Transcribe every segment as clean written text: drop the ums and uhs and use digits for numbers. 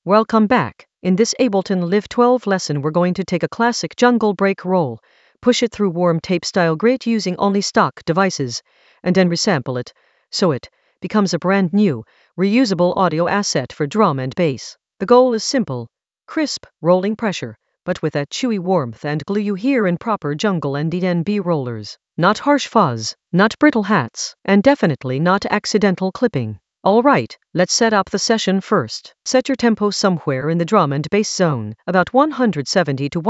Welcome back. In this Ableton Live 12 lesson, we're going to take a classic jungle break roll, push it through warm tape style grit using only stock devices, and then resample it, so it becomes a brand new, reusable audio asset for drum and bass. The goal is simple: crisp, rolling pressure, but with that chewy warmth and glue you hear in proper jungle and D&B rollers. Not harsh fuzz, not brittle hats, and definitely not accidental clipping. Alright, let's set up the session first. Set your tempo somewhere in the drum and bass zone, about 170 to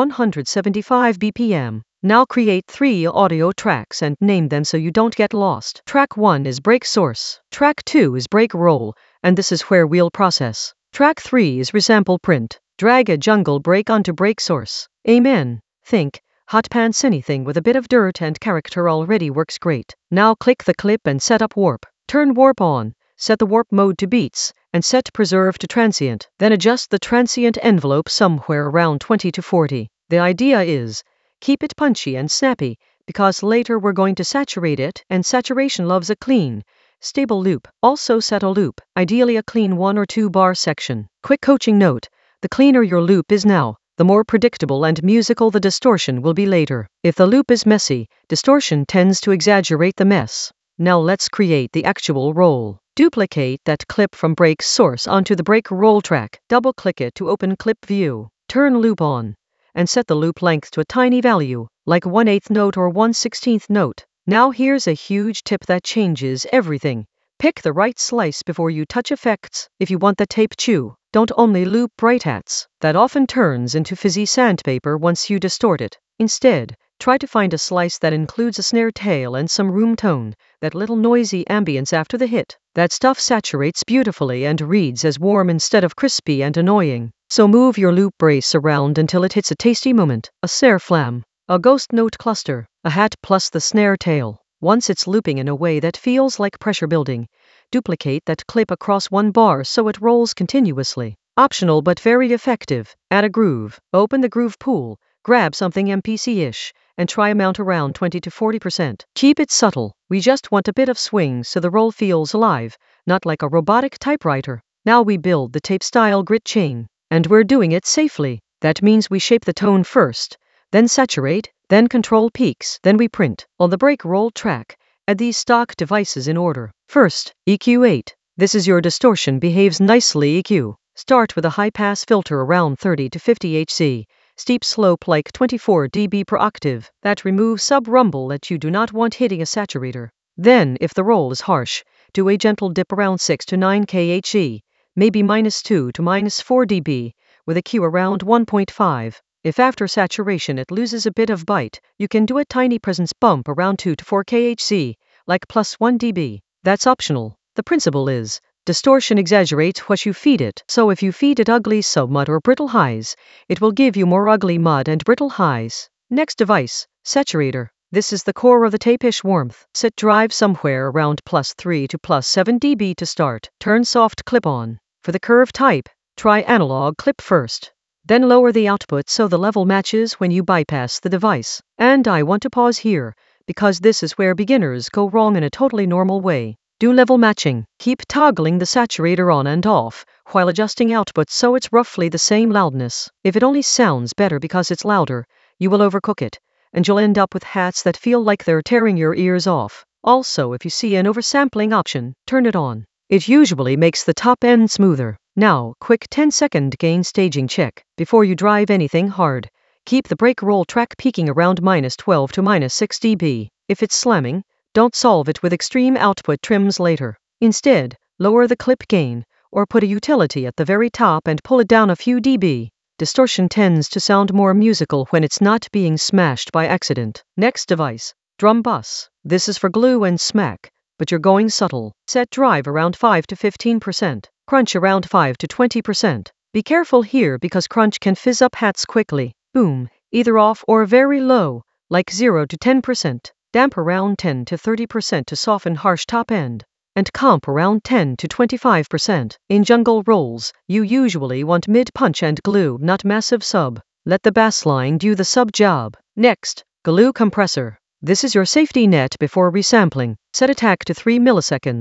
175 BPM. Now create 3 audio tracks and name them so you don't get lost. Track 1 is break source. Track 2 is break roll, and this is where we'll process. Track 3 is resample print. Drag a jungle break onto break source. Amen. Think hot pants, anything with a bit of dirt and character already works great. Now click the clip and set up warp. Turn warp on. Set the warp mode to beats, and set preserve to transient. Then adjust the transient envelope somewhere around 20 to 40. The idea is, keep it punchy and snappy, because later we're going to saturate it, and saturation loves a clean, stable loop. Also set a loop, ideally a clean 1 or 2 bar section. Quick coaching note: the cleaner your loop is now, the more predictable and musical the distortion will be later. If the loop is messy, distortion tends to exaggerate the mess. Now let's create the actual roll. Duplicate that clip from break source onto the break roll track. Double-click it to open clip view. Turn loop on, and set the loop length to a tiny value, like 1/8 note or 1/16 note. Now here's a huge tip that changes everything. Pick the right slice before you touch effects. If you want the tape chew, don't only loop bright hats. That often turns into fizzy sandpaper once you distort it. Instead, try to find a slice that includes a snare tail and some room tone, that little noisy ambience after the hit. That stuff saturates beautifully and reads as warm instead of crispy and annoying. So move your loop brace around until it hits a tasty moment, a snare flam, a ghost note cluster, a hat plus the snare tail. Once it's looping in a way that feels like pressure building, duplicate that clip across 1 bar so it rolls continuously. Optional but very effective. Add a groove. Open the groove pool, grab something MPC-ish, and try a mount around 20 to 40%. Keep it subtle. We just want a bit of swing so the roll feels alive, not like a robotic typewriter. Now we build the tape style grit chain, and we're doing it safely. That means we shape the tone first, then saturate, then control peaks, then we print. On the break roll track, add these stock devices in order. First, EQ 8. This is your distortion behaves nicely EQ. Start with a high-pass filter around 30 to 50 Hz. Steep slope like 24 dB per octave. That removes sub-rumble that you do not want hitting a saturator. Then, if the roll is harsh, do a gentle dip around 6 to 9 kHz, maybe -2 to -4 dB, with a Q around 1.5. If after saturation it loses a bit of bite, you can do a tiny presence bump around 2 to 4 kHz, like +1 dB. That's optional. The principle is, distortion exaggerates what you feed it. So if you feed it ugly sub-mud or brittle highs, it will give you more ugly mud and brittle highs. Next device, saturator. This is the core of the tape-ish warmth. Set drive somewhere around +3 to +7 dB to start. Turn soft clip on. For the curve type, try analog clip first. Then lower the output so the level matches when you bypass the device. And I want to pause here, because this is where beginners go wrong in a totally normal way. Do level matching. Keep toggling the saturator on and off, while adjusting output so it's roughly the same loudness. If it only sounds better because it's louder, you will overcook it, and you'll end up with hats that feel like they're tearing your ears off. Also, if you see an oversampling option, turn it on. It usually makes the top end smoother. Now, quick 10-second gain staging check. Before you drive anything hard, keep the break roll track peaking around -12 to -6 dB. If it's slamming, don't solve it with extreme output trims later. Instead, lower the clip gain, or put a utility at the very top and pull it down a few dB. Distortion tends to sound more musical when it's not being smashed by accident. Next device, drum bus. This is for glue and smack, but you're going subtle. Set drive around 5 to 15%. Crunch around 5 to 20%. Be careful here because crunch can fizz up hats quickly. Boom, either off or very low, like 0 to 10%. Damp around 10 to 30% to soften harsh top end, and comp around 10 to 25%. In jungle rolls, you usually want mid-punch and glue, not massive sub. Let the bassline do the sub job. Next, glue compressor. This is your safety net before resampling. Set attack to 3 milliseconds.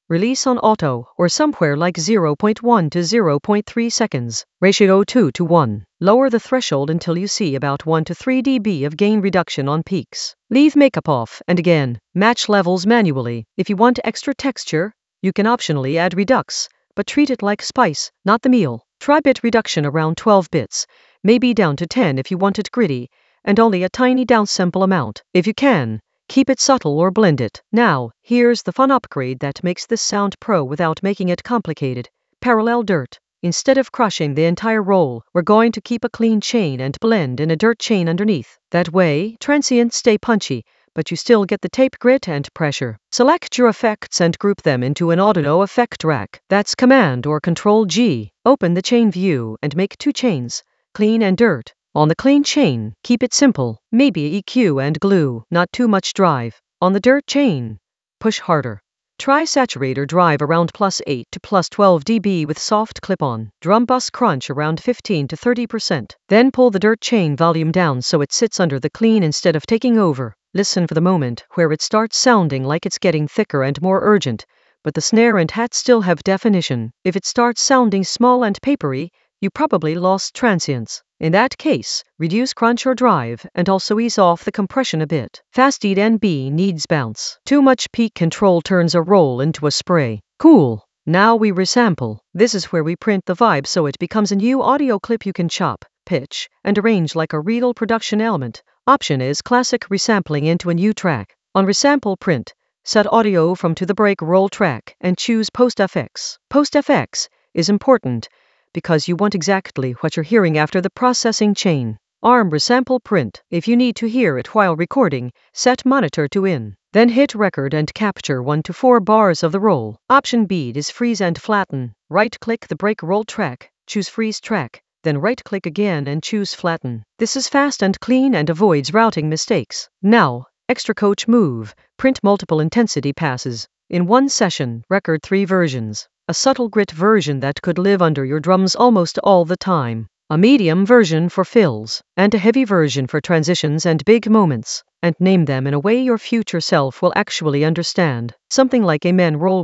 Release on auto, or somewhere like 0.1 to 0.3 seconds. Ratio 2 to 1. Lower the threshold until you see about 1 to 3 dB of gain reduction on peaks. Leave makeup off, and again, match levels manually. If you want extra texture, you can optionally add redux, but treat it like spice, not the meal. Try bit reduction around 12 bits, maybe down to 10 if you want it gritty, and only a tiny downsample amount. If you can, keep it subtle or blend it. Now, here's the fun upgrade that makes this sound pro without making it complicated. Parallel dirt. Instead of crushing the entire roll, we're going to keep a clean chain and blend in a dirt chain underneath. That way, transients stay punchy, but you still get the tape grit and pressure. Select your effects and group them into an audio effect rack. That's Command or Control G. Open the chain view and make 2 chains, clean and dirt. On the clean chain, keep it simple, maybe EQ and glue, not too much drive. On the dirt chain, push harder. Try saturator drive around +8 to +12 dB with soft clip-on. Drum bus crunch around 15 to 30%. Then pull the dirt chain volume down so it sits under the clean instead of taking over. Listen for the moment where it starts sounding like it's getting thicker and more urgent, but the snare and hat still have definition. If it starts sounding small and papery, you probably lost transients. In that case, reduce crunch or drive and also ease off the compression a bit. Fast ED&B needs bounce. Too much peak control turns a roll into a spray. Cool. Now we resample. This is where we print the vibe so it becomes a new audio clip you can chop, pitch, and arrange like a real production element. Option is classic resampling into a new track. On resample print, set audio from to the break roll track and choose Post FX. Post FX is important because you want exactly what you're hearing after the processing chain. ARM resample print. If you need to hear it while recording, set monitor to in. Then hit record and capture 1 to 4 bars of the roll. Option B is freeze and flatten. Right-click the break roll track, choose freeze track, then right-click again and choose flatten. This is fast and clean and avoids routing mistakes. Now, extra coach move. Print multiple intensity passes. In one session, record 3 versions. A subtle grit version that could live under your drums almost all the time. A medium version for fills, and a heavy version for transitions and big moments, and name them in a way your future self will actually understand. Something like Amen roll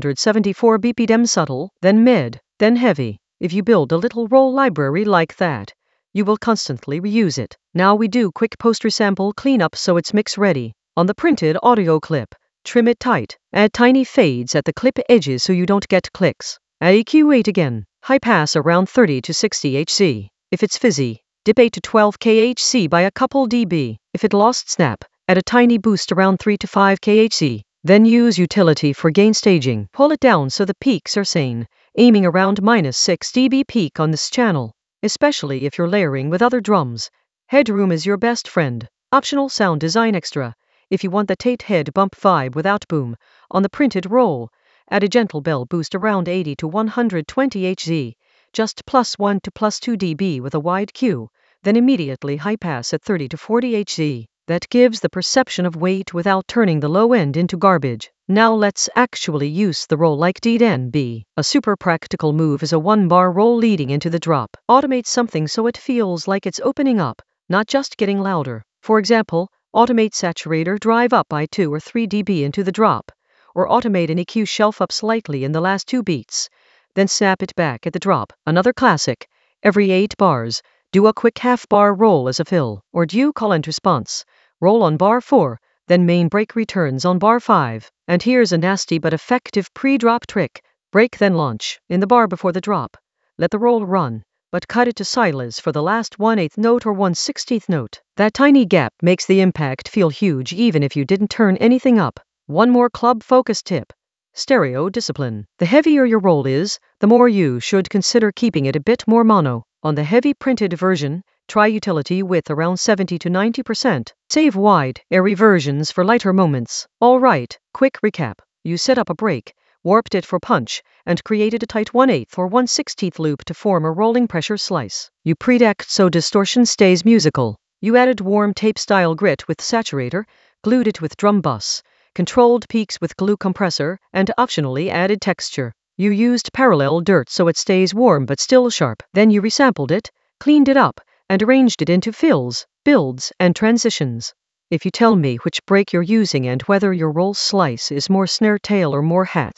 174 BPM subtle, then mid, then heavy. If you build a little roll library like that, you will constantly reuse it. Now we do quick post-resample cleanup so it's mix ready. On the printed audio clip, trim it tight. Add tiny fades at the clip edges so you don't get clicks. Add EQ8 again. High pass around 30 to 60 Hz. If it's fizzy, dip 8 to 12 kHz by a couple dB. If it lost snap, add a tiny boost around 3 to 5 kHz. Then use utility for gain staging. Pull it down so the peaks are sane, aiming around -6 dB peak on this channel, especially if you're layering with other drums. Headroom is your best friend. Optional sound design extra. If you want the Tate head bump vibe without boom, on the printed roll, add a gentle bell boost around 80 to 120 Hz, just +1 to +2 dB with a wide Q, then immediately high pass at 30 to 40 Hz. That gives the perception of weight without turning the low end into garbage. Now let's actually use the roll like ED&B. A super practical move is a 1-bar roll leading into the drop. Automate something so it feels like it's opening up, not just getting louder. For example, automate saturator drive up by 2 or 3 dB into the drop, or automate an EQ shelf up slightly in the last 2 beats, then snap it back at the drop. Another classic, every 8 bars, do a quick half-bar roll as a fill, or do call and response. Roll on bar 4, then main break returns on bar 5. And here's a nasty but effective pre-drop trick. Break then launch. In the bar before the drop, let the roll run, but cut it to silence for the last 1/8 note or 1/16 note. That tiny gap makes the impact feel huge even if you didn't turn anything up. One more club-focused tip. Stereo discipline. The heavier your roll is, the more you should consider keeping it a bit more mono. On the heavy printed version, try utility width around 70 to 90%. Save wide, airy versions for lighter moments. Alright, quick recap. You set up a break, warped it for punch, and created a tight 1/8 or 1/16 loop to form a rolling pressure slice. You pre-decked so distortion stays musical. You added warm tape-style grit with saturator, glued it with drum bus, controlled peaks with glue compressor, and optionally added texture. You used parallel dirt so it stays warm but still sharp. Then you resampled it, cleaned it up, and arranged it into fills, builds, and transitions. If you tell me which break you're using and whether your roll slice is more snare tail or more hats,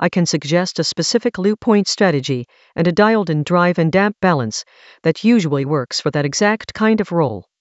I can suggest a specific loop point strategy and a dialed-in drive and damp balance that usually works for that exact kind of roll.